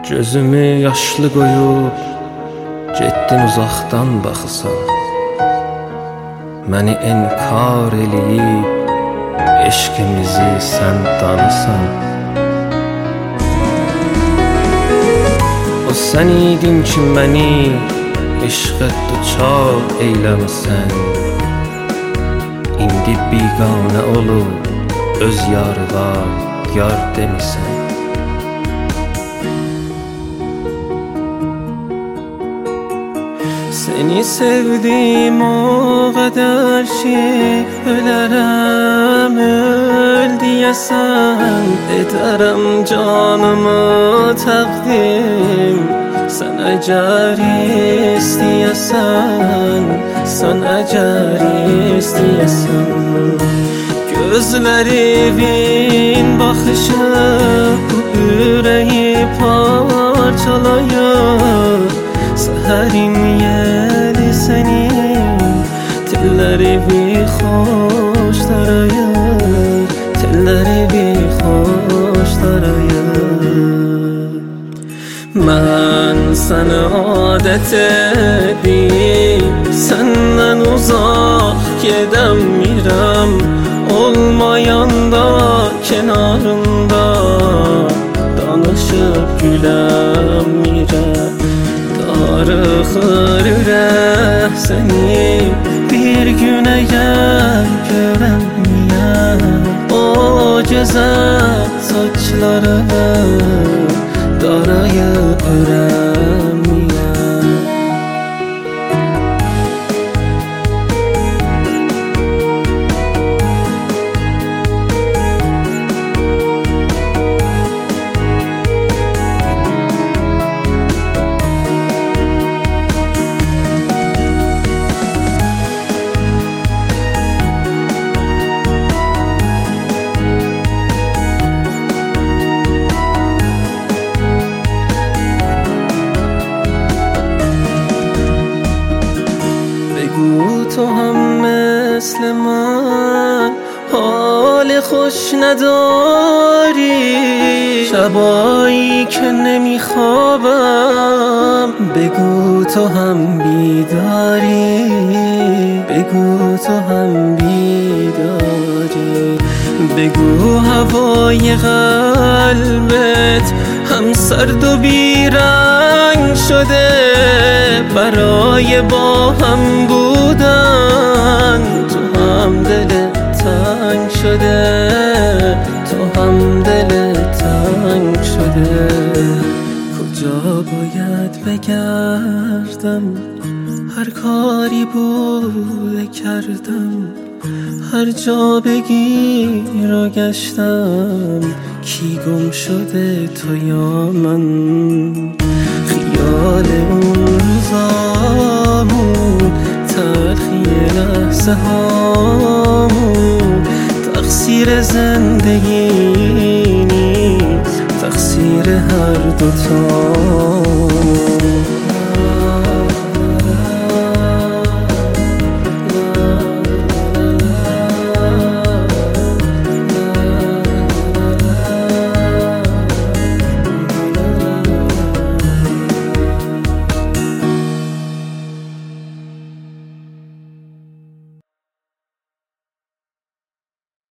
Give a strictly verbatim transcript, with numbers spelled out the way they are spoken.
Gözümü yaşlı qoyub getdin uzaqdan baxısan. Məni inkar eləyib eşqimizi sən danısan. O sən idin ki məni eşqə duçar eyləmisən. İndi biganə olub öz yarığa yar demisən. Seni sevdim o kadar ki ölərəm öl diyəsən. Edərəm canımı təqdim sən əgər istəyəsən. Sən əgər istəyəsən. Gözlərimin baxışı bu ürəyi parçalayır. Səhərim yeli sənin telləri bir xoş darayır. Telləri bir xoş darayır. Mən səni adət edib səndən uzaq gedəmirəm. Olmayanda kənarında danışıb güləmirəm. Darıxır ürək səni bir gün əgər görəməyəm. O gözəl saçlarını darayıb örəməyəm. تو هم مثل من حال خوش نداری. شبایی که نمیخوابم بگو تو هم بیداری. بگو تو هم بیداری. بگو هوای قلبت هم سرد و بیرنگ شده برای با هم بودن. تو هم دلت تنگ شده. تو هم دلت تنگ شده. کجا باید بگردم هر کاری بوده کردم. هر جا بگی را گشتم کی گم شده تو یا من. خیال اون روزامون تلخی لحظه هامون تقصیر زندگی نیست تقصیر هر دوتا.